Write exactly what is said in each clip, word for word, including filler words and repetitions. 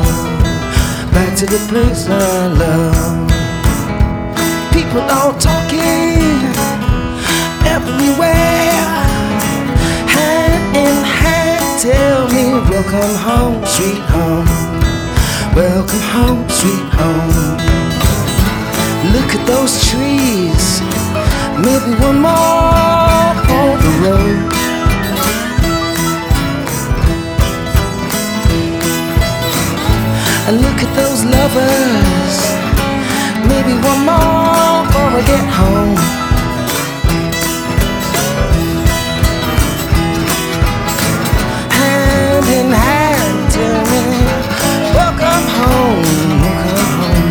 back to the place I love. People all talking everywhere, hand in hand, tell me welcome home, sweet home. Welcome home, sweet home. Look at those trees, maybe one more on the road. And look at those lovers, maybe one more before we get home. Hand in hand, tell me welcome home, welcome home.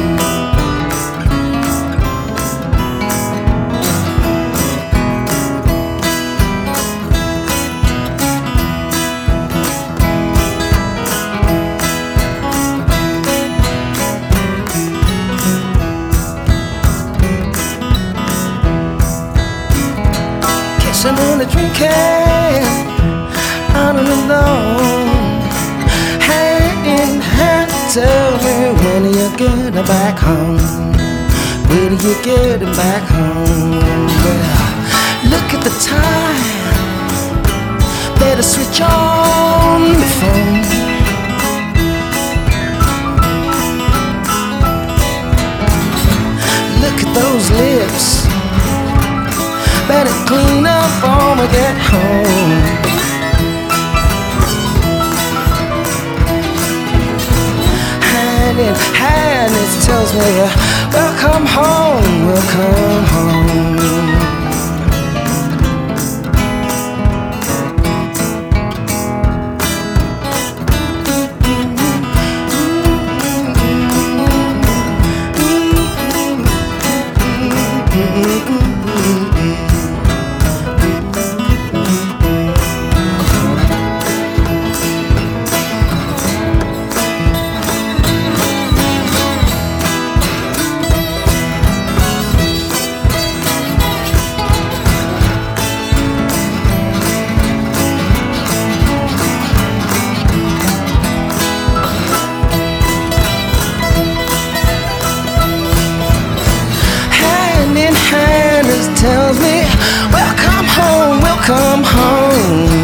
I'm only drinking out and alone. Hand in hand, tell me when are you getting back home? When are you getting back home? Well, look at the time, better switch on the phone. Look at those lips, better clean up before we get home. Hand in hand, it tells me welcome home, welcome home. Tells me welcome home, welcome home.